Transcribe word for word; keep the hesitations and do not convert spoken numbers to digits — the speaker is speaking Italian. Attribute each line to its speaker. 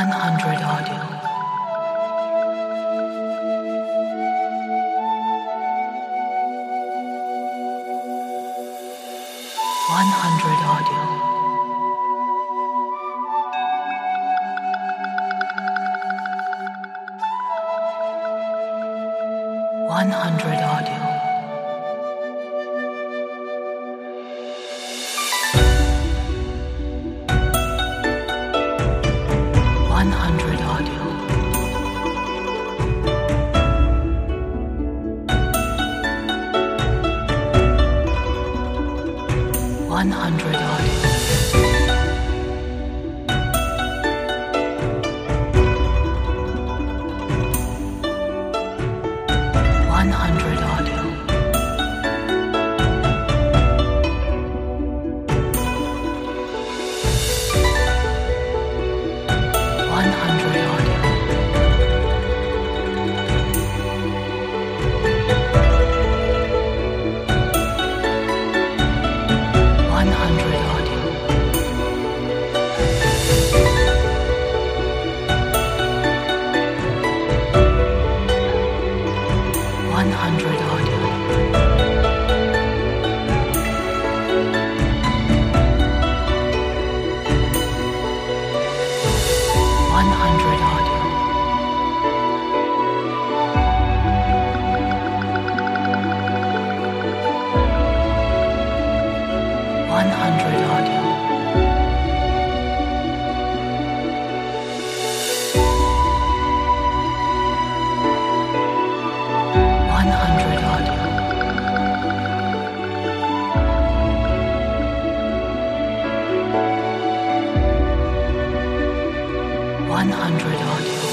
Speaker 1: one hundred audio. one hundred audio. one hundred audio. one hundred audio. one hundred audio. one hundred audio. one hundred audio. one hundred audio. one hundred audio. one hundred audio. one hundred audio. one hundred audio. one hundred audio.